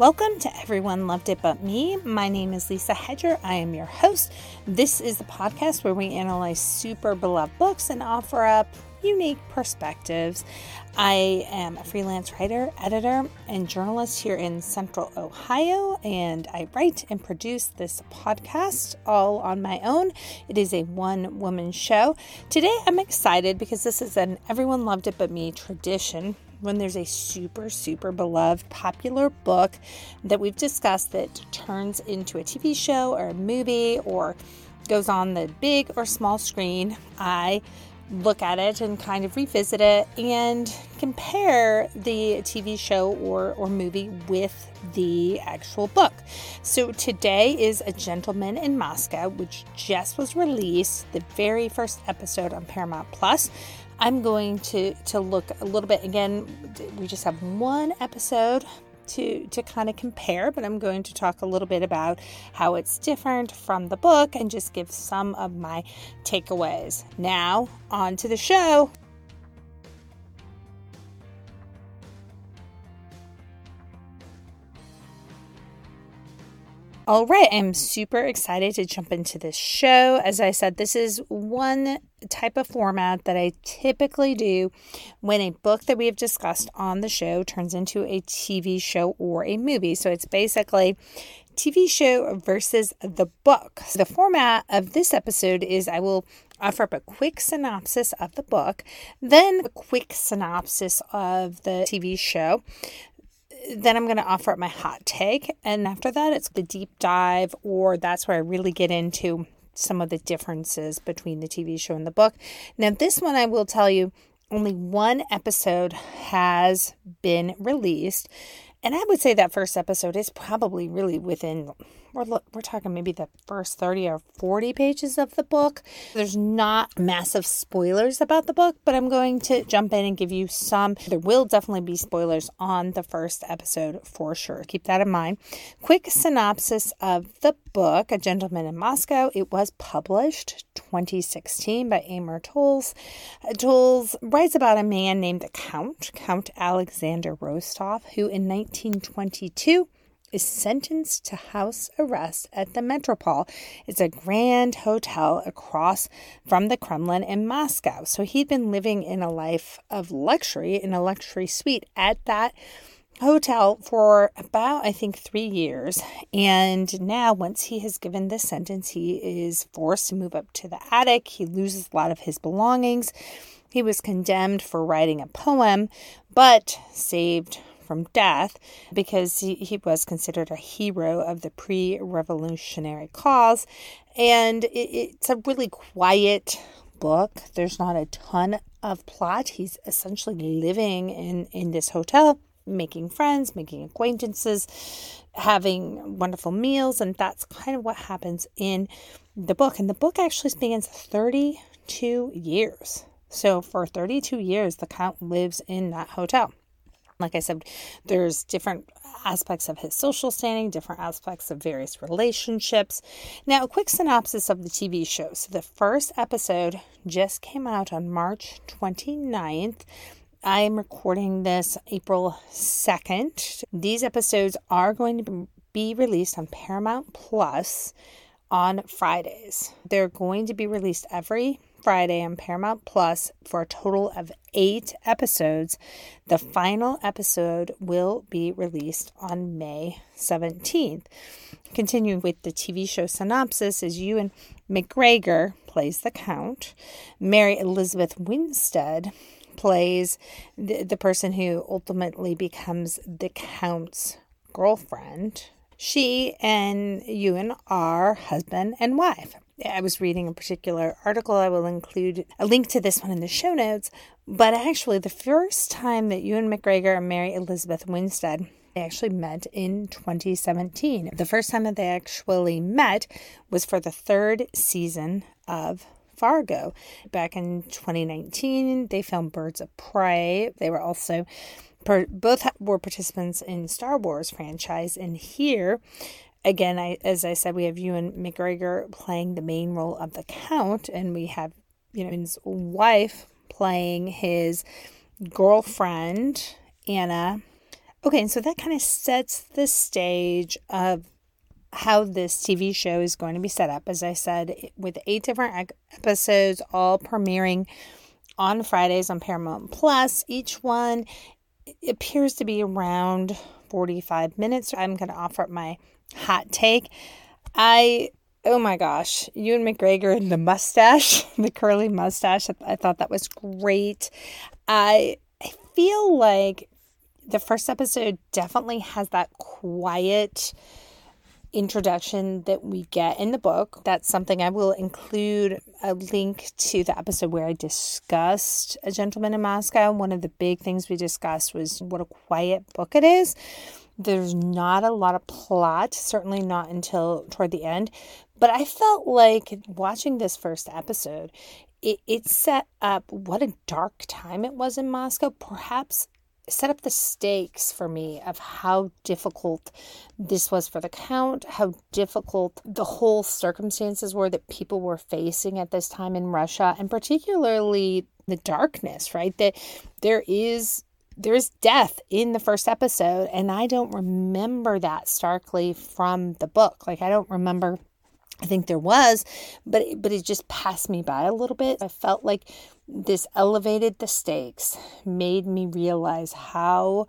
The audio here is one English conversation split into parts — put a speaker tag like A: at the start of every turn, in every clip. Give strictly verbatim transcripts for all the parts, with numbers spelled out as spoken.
A: Welcome to Everyone Loved It But Me. My name is Lisa Hedger. I am your host. This is the podcast where we analyze super beloved books and offer up unique perspectives. I am a freelance writer, editor, and journalist here in Central Ohio, and I write and produce this podcast all on my own. It is a one-woman show. Today I'm excited because this is an Everyone Loved It But Me tradition. When there's a super, super beloved, popular book that we've discussed that turns into a T V show or a movie or goes on the big or small screen, I look at it and kind of revisit it and compare the T V show or, or movie with the actual book. So today is A Gentleman in Moscow, which just was released, the very first episode on Paramount Plus. I'm going to, to look a little bit, again, we just have one episode to, to kind of compare, but I'm going to talk a little bit about how it's different from the book and just give some of my takeaways. Now, on to the show. All right, I'm super excited to jump into this show. As I said, this is one type of format that I typically do when a book that we have discussed on the show turns into a T V show or a movie. So it's basically T V show versus the book. The format of this episode is I will offer up a quick synopsis of the book, then a quick synopsis of the T V show. Then I'm going to offer up my hot take. And after that, it's the deep dive, or that's where I really get into some of the differences between the T V show and the book. Now, this one, I will tell you, only one episode has been released. And I would say that first episode is probably really within, we're, we're talking maybe the first thirty or forty pages of the book. There's not massive spoilers about the book, but I'm going to jump in and give you some. There will definitely be spoilers on the first episode for sure. Keep that in mind. Quick synopsis of the book, A Gentleman in Moscow. It was published twenty sixteen by Amor Towles. Towles writes about a man named the Count, Count Alexander Rostov, who in nineteen twenty-two is sentenced to house arrest at the Metropole. It's a grand hotel across from the Kremlin in Moscow. So he'd been living in a life of luxury, in a luxury suite at that hotel for about, I think, three years. And now, once he has given this sentence, he is forced to move up to the attic. He loses a lot of his belongings. He was condemned for writing a poem, but saved from death because he, he was considered a hero of the pre-revolutionary cause. And it, it's a really quiet book. There's not a ton of plot. He's essentially living in, in this hotel, making friends, making acquaintances, having wonderful meals. And that's kind of what happens in the book. And the book actually spans thirty-two years. So for thirty-two years, the Count lives in that hotel. Like I said, there's different aspects of his social standing, different aspects of various relationships. Now, a quick synopsis of the T V show. So the first episode just came out on March twenty-ninth. I am recording this April second. These episodes are going to be released on Paramount Plus on Fridays. They're going to be released every Friday on Paramount Plus for a total of eight episodes. The final episode will be released on May seventeenth. Continuing with the T V show synopsis, is Ewan McGregor plays the Count. Mary Elizabeth Winstead plays the, the person who ultimately becomes the Count's girlfriend. She and Ewan are husband and wife. I was reading a particular article. I will include a link to this one in the show notes. But actually, the first time that Ewan McGregor and Mary Elizabeth Winstead, they actually met in twenty seventeen. The first time that they actually met was for the third season of Fargo. Back in twenty nineteen, they filmed Birds of Prey. They were also, both were participants in Star Wars franchise. And here, again, I, as I said, we have Ewan McGregor playing the main role of the Count, and we have, you know, his wife playing his girlfriend, Anna Okay, so that kind of sets the stage of how this T V show is going to be set up. As I said, with eight different episodes, all premiering on Fridays on Paramount Plus. Each one appears to be around forty-five minutes. I'm going to offer up my hot take. I, oh my gosh, Ewan McGregor and the mustache, the curly mustache, I thought that was great. I, I feel like the first episode definitely has that quiet introduction that we get in the book. That's something I will include a link to the episode where I discussed A Gentleman in Moscow. One of the big things we discussed was what a quiet book it is. There's not a lot of plot, certainly not until toward the end. But I felt like watching this first episode, it, it set up what a dark time it was in Moscow, perhaps set up the stakes for me of how difficult this was for the Count, how difficult the whole circumstances were that people were facing at this time in Russia, and particularly the darkness, right? That there is there is death in the first episode, and I don't remember that starkly from the book. Like, I don't remember, I think there was, but but it just passed me by a little bit. I felt like this elevated the stakes, made me realize how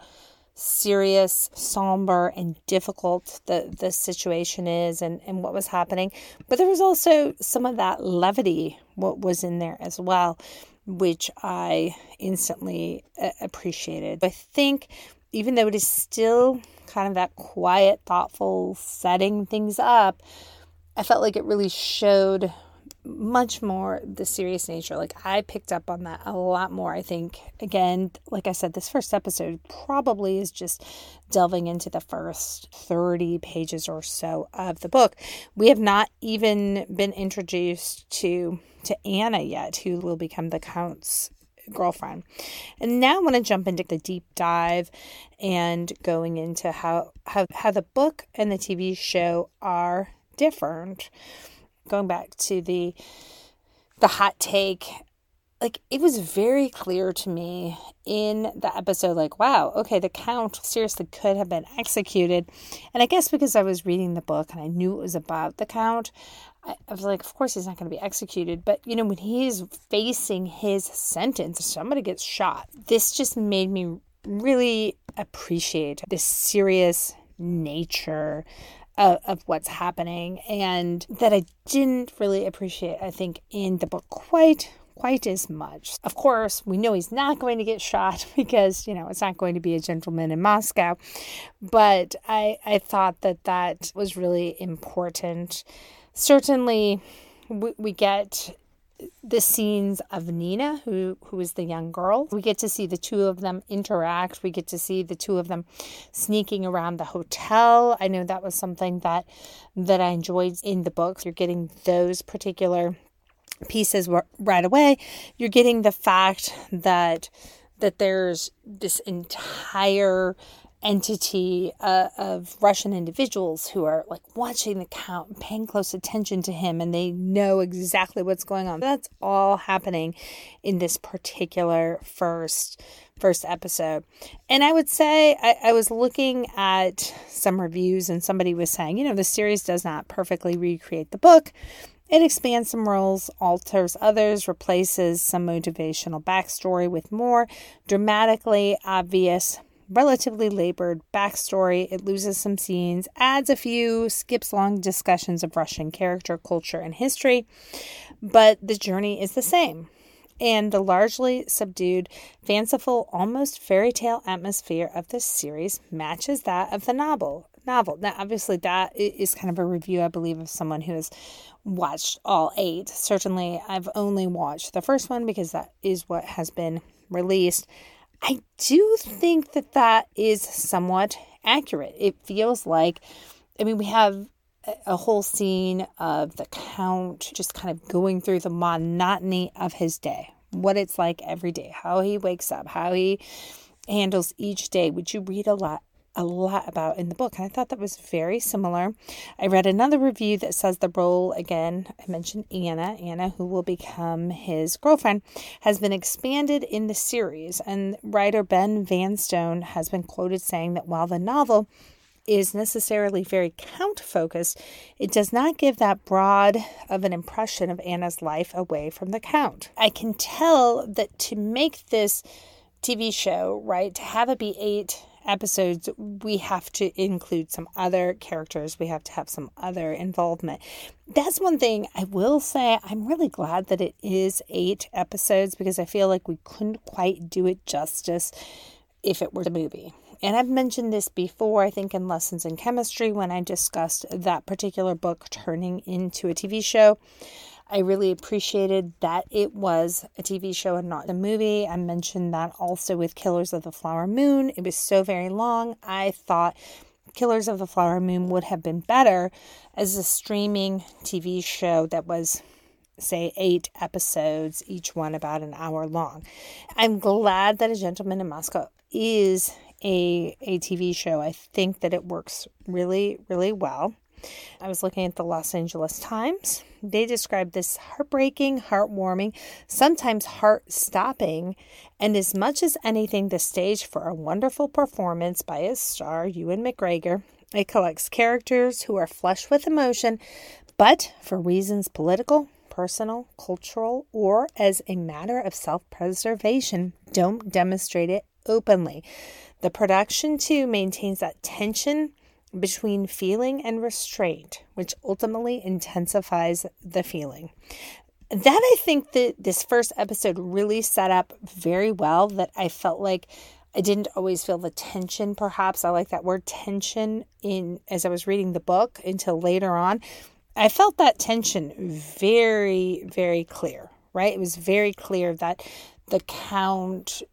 A: serious, somber, and difficult the, the situation is and, and what was happening. But there was also some of that levity, what was in there as well, which I instantly uh, appreciated. I think even though it is still kind of that quiet, thoughtful, setting things up, I felt like it really showed much more the serious nature. Like, I picked up on that a lot more. I think, again, like I said, this first episode probably is just delving into the first thirty pages or so of the book. We have not even been introduced to, to Anna yet, who will become the Count's girlfriend. And now I want to jump into the deep dive and going into how, how, how the book and the T V show are different. Going back to the the hot take, like, it was very clear to me in the episode, like, wow, okay, the Count seriously could have been executed. And I guess because I was reading the book and I knew it was about the Count, I, I was like, of course he's not going to be executed. But, you know, when he's facing his sentence, somebody gets shot. This just made me really appreciate the serious nature Of, of what's happening, and that I didn't really appreciate, I think, in the book quite quite as much. Of course, we know he's not going to get shot because, you know, it's not going to be A Gentleman in Moscow, but I, I thought that that was really important. Certainly, we, we get the scenes of Nina, who who is the young girl. We get to see the two of them interact. We get to see the two of them sneaking around the hotel. I know that was something that that I enjoyed in the books. You're getting those particular pieces right away. You're getting the fact that that there's this entire entity uh, of Russian individuals who are like watching the Count and paying close attention to him, and they know exactly what's going on. That's all happening in this particular first first episode. And I would say I, I was looking at some reviews, and somebody was saying, you know, the series does not perfectly recreate the book. It expands some roles, alters others, replaces some motivational backstory with more dramatically obvious, relatively labored backstory. It loses some scenes, adds a few, skips long discussions of Russian character, culture, and history, but the journey is the same. And the largely subdued, fanciful, almost fairy tale atmosphere of this series matches that of the novel. Novel. Now, obviously, that is kind of a review, I believe, of someone who has watched all eight. Certainly, I've only watched the first one because that is what has been released. I do think that that is somewhat accurate. It feels like, I mean, we have a whole scene of the Count just kind of going through the monotony of his day, what it's like every day, how he wakes up, how he handles each day. Would you read a lot a lot about in the book. And I thought that was very similar. I read another review that says the role, again, I mentioned Anna, Anna, who will become his girlfriend, has been expanded in the series. And writer Ben Vanstone has been quoted saying that while the novel is necessarily very Count-focused, it does not give that broad of an impression of Anna's life away from the Count. I can tell that to make this T V show, right, to have it be eight episodes, we have to include some other characters. We have to have some other involvement. That's one thing I will say. I'm really glad that it is eight episodes because I feel like we couldn't quite do it justice if it were the movie. And I've mentioned this before, I think in Lessons in Chemistry, when I discussed that particular book turning into a T V show. I really appreciated that it was a T V show and not a movie. I mentioned that also with Killers of the Flower Moon. It was so very long. I thought Killers of the Flower Moon would have been better as a streaming T V show that was, say, eight episodes, each one about an hour long. I'm glad that A Gentleman in Moscow is a, a T V show. I think that it works really, really well. I was looking at the Los Angeles Times. They described this heartbreaking, heartwarming, sometimes heart-stopping, and as much as anything, the stage for a wonderful performance by its star, Ewan McGregor. It collects characters who are flush with emotion, but for reasons political, personal, cultural, or as a matter of self-preservation, don't demonstrate it openly. The production, too, maintains that tension between feeling and restraint, which ultimately intensifies the feeling. That I think that this first episode really set up very well, that I felt like I didn't always feel the tension, perhaps. I like that word tension in as I was reading the book until later on. I felt that tension very, very clear, right? It was very clear that the Count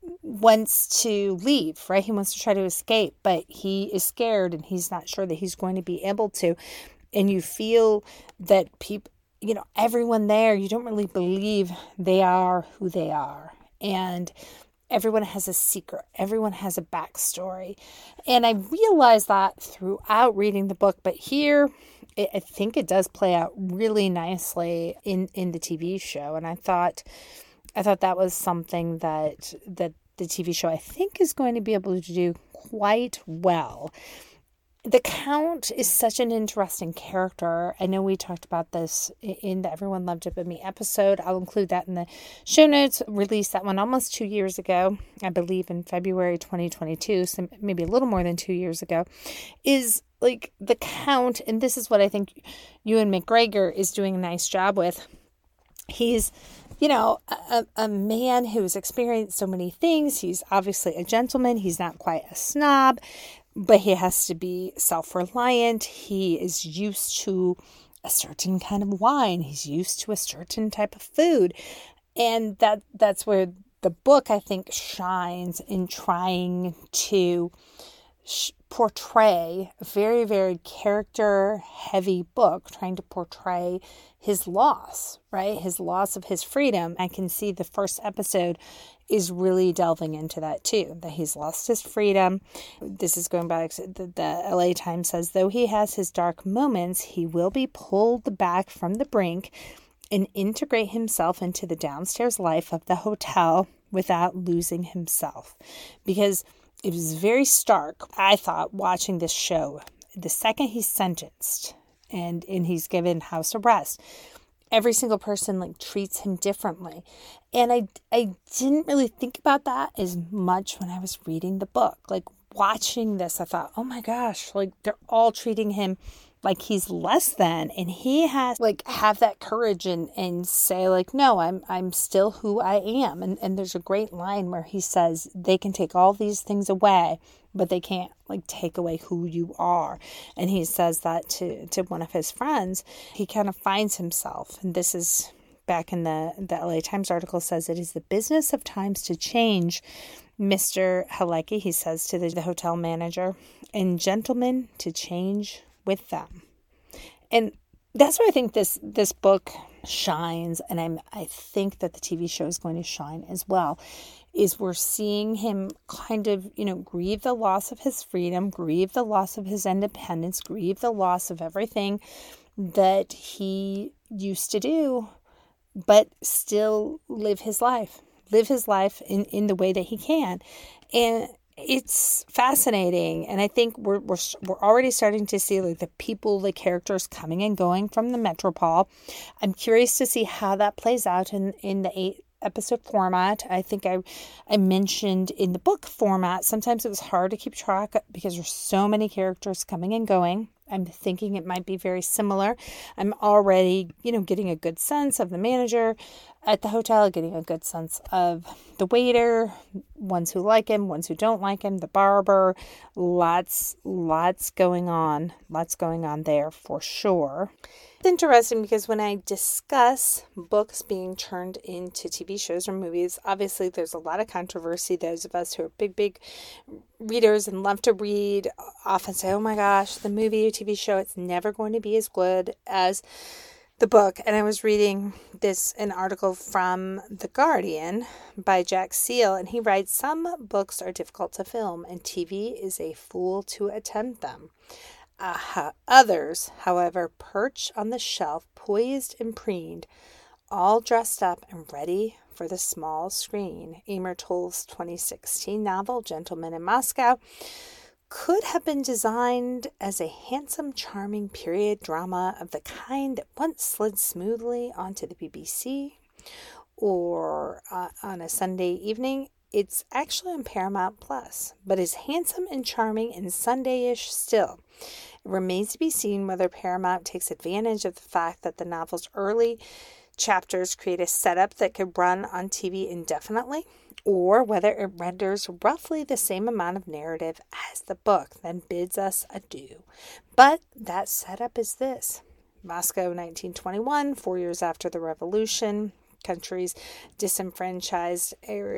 A: wants to leave, right? He wants to try to escape, but he is scared and he's not sure that he's going to be able to. And you feel that people, you know, everyone there, you don't really believe they are who they are. And everyone has a secret. Everyone has a backstory. And I realized that throughout reading the book, but here it, I think it does play out really nicely in, in the T V show. And I thought, I thought that was something that that the T V show, I think, is going to be able to do quite well. The Count is such an interesting character. I know we talked about this in the Everyone Loved It But Me episode. I'll include that in the show notes. Released that one almost two years ago, I believe in February twenty twenty-two, so maybe a little more than two years ago, is like the Count, and this is what I think Ewan McGregor is doing a nice job with. He's, you know, a, a man who's experienced so many things. He's obviously a gentleman. He's not quite a snob, but he has to be self-reliant. He is used to a certain kind of wine. He's used to a certain type of food. And that that's where the book, I think, shines in trying to sh- portray a very, very character-heavy book, trying to portray his loss, right? His loss of his freedom. I can see the first episode is really delving into that too, that he's lost his freedom. This is going back to the, the L A Times says, though he has his dark moments, he will be pulled back from the brink and integrate himself into the downstairs life of the hotel without losing himself. Because it was very stark, I thought, watching this show. The second he's sentenced and, and he's given house arrest, every single person like treats him differently. And I, I didn't really think about that as much when I was reading the book. Like watching this, I thought, oh my gosh, like they're all treating him like he's less than, and he has like have that courage and, and say like, no, I'm I'm still who I am. And and there's a great line where he says they can take all these things away, but they can't like take away who you are. And he says that to, to one of his friends. He kind of finds himself, and this is back in the, the L A Times article says, it is the business of times to change, Mister Halecki, he says to the, the hotel manager, and gentlemen to change with them. And that's where I think this this book shines, and I'm I think that the T V show is going to shine as well, is we're seeing him kind of, you know, grieve the loss of his freedom, grieve the loss of his independence, grieve the loss of everything that he used to do, but still live his life, live his life in, in the way that he can. And it's fascinating. And I think we're, we're, we're already starting to see like the people, the characters coming and going from the Metropole. I'm curious to see how that plays out in, in the eight episode format. I think I I mentioned in the book format, sometimes it was hard to keep track because there's so many characters coming and going. I'm thinking it might be very similar. I'm already, you know, getting a good sense of the manager at the hotel, getting a good sense of the waiter, ones who like him, ones who don't like him, the barber. Lots, lots going on. Lots going on there for sure. It's interesting because when I discuss books being turned into T V shows or movies, obviously there's a lot of controversy. Those of us who are big, big readers and love to read often say, oh my gosh, the movie or T V show, it's never going to be as good as the book. And I was reading this, an article from The Guardian by Jack Seal, and he writes, some books are difficult to film and T V is a fool to attempt them. Uh, others, however, perch on the shelf, poised and preened, all dressed up and ready for the small screen. Amor Towles' twenty sixteen novel, Gentlemen in Moscow, could have been designed as a handsome, charming period drama of the kind that once slid smoothly onto the B B C or uh, on a Sunday evening. It's actually on Paramount Plus, but is handsome and charming and Sunday-ish still. It remains to be seen whether Paramount takes advantage of the fact that the novel's early chapters create a setup that could run on T V indefinitely, or whether it renders roughly the same amount of narrative as the book, then bids us adieu. But that setup is this. Moscow, nineteen twenty-one, four years after the revolution, country's disenfranchised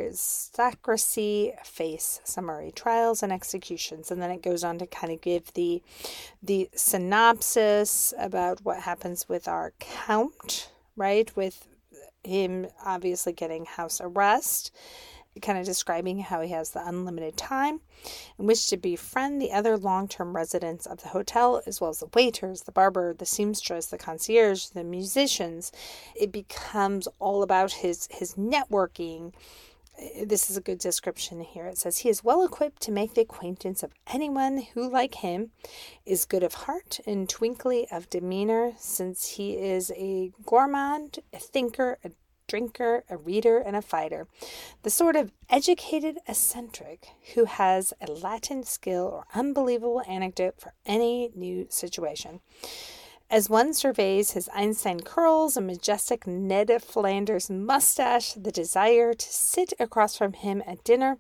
A: aristocracy face summary trials and executions. And then it goes on to kind of give the the synopsis about what happens with our count, right? With him obviously getting house arrest, kind of describing how he has the unlimited time in which to befriend the other long-term residents of the hotel, as well as the waiters, the barber, the seamstress, the concierge, the musicians. It becomes all about his, his networking. This is a good description here. It says, he is well equipped to make the acquaintance of anyone who, like him, is good of heart and twinkly of demeanor, since he is a gourmand, a thinker, a drinker, a reader, and a fighter. The sort of educated eccentric who has a latent skill or unbelievable anecdote for any new situation. As one surveys his Einstein curls and majestic Ned Flanders mustache, the desire to sit across from him at dinner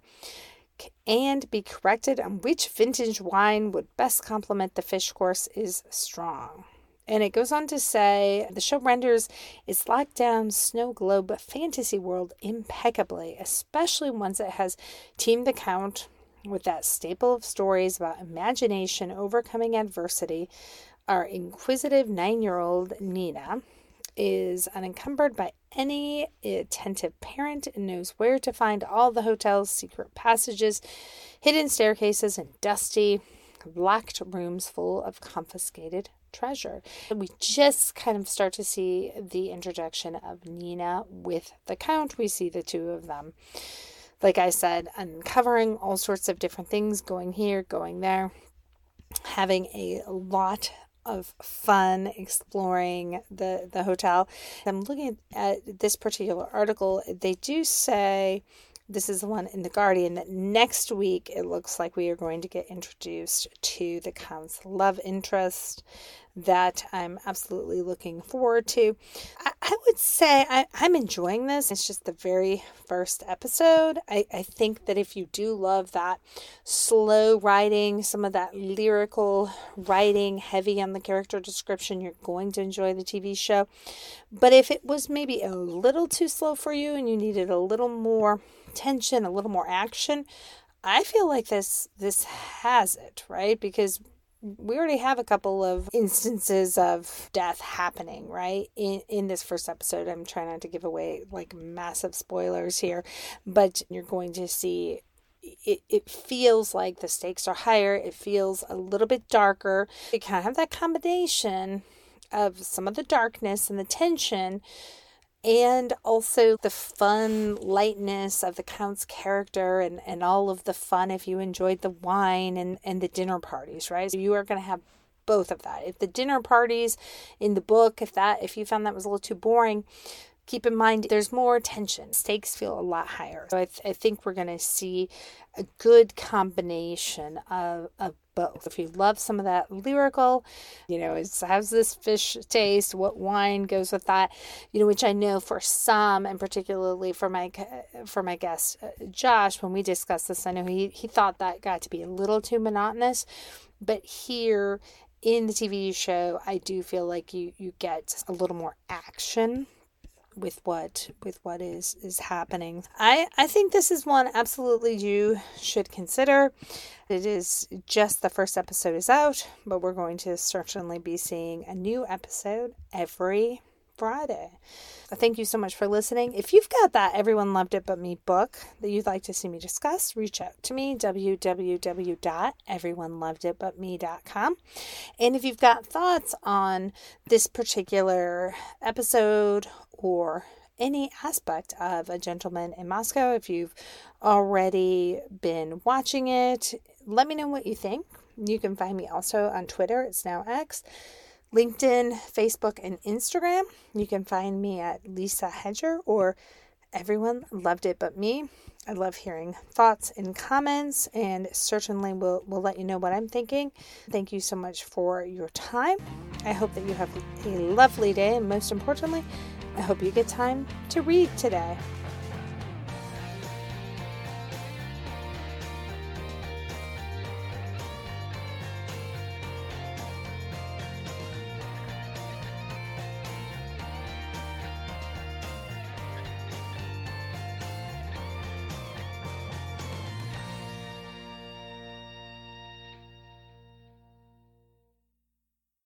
A: and be corrected on which vintage wine would best complement the fish course is strong. And it goes on to say, the show renders its locked-down snow globe fantasy world impeccably, especially once it has teamed the Count with that staple of stories about imagination overcoming adversity. Our inquisitive nine-year-old Nina is unencumbered by any attentive parent and knows where to find all the hotel's secret passages, hidden staircases, and dusty, locked rooms full of confiscated treasure. We just kind of start to see the introduction of Nina with the Count. We see the two of them, like I said, uncovering all sorts of different things, going here, going there, having a lot of fun exploring the, the hotel. I'm looking at this particular article. They do say, this is the one in The Guardian, that next week it looks like we are going to get introduced to the Count's love interest. That I'm absolutely looking forward to. I, I would say I, I'm enjoying this. It's just the very first episode. I, I think that if you do love that slow writing, some of that lyrical writing, heavy on the character description, you're going to enjoy the T V show. But if it was maybe a little too slow for you and you needed a little more tension, a little more action, I feel like this this has it, right? Because we already have a couple of instances of death happening, right? In in this first episode. I'm trying not to give away like massive spoilers here, but you're going to see it, it feels like the stakes are higher. It feels a little bit darker. You kind of have that combination of some of the darkness and the tension, and also the fun lightness of the Count's character, and, and all of the fun if you enjoyed the wine and, and the dinner parties, right? So you are going to have both of that. If the dinner parties in the book, if that if you found that was a little too boring, keep in mind there's more tension. Stakes feel a lot higher. So I, th- I think we're going to see a good combination of, of both. If you love some of that lyrical, you know, it has this fish taste, what wine goes with that, you know, which I know for some, and particularly for my for my guest uh, Josh, when we discussed this, I know he, he thought that got to be a little too monotonous, but here in the T V show, I do feel like you, you get a little more action with what with what is is happening. I I think this is one absolutely you should consider. It is just the first episode is out, but we're going to certainly be seeing a new episode every Friday. Thank you so much for listening. If you've got that Everyone Loved It But Me book that you'd like to see me discuss, reach out to me, w w w dot everyone loved it but me dot com. And if you've got thoughts on this particular episode or any aspect of A Gentleman in Moscow, if you've already been watching it, let me know what you think. You can find me also on Twitter. It's now X. LinkedIn, Facebook, and Instagram. You can find me at Lisa Hedger or Everyone Loved It But Me. I love hearing thoughts and comments, and certainly will will let you know what I'm thinking. Thank you so much for your time. I hope that you have a lovely day, and most importantly, I hope you get time to read today.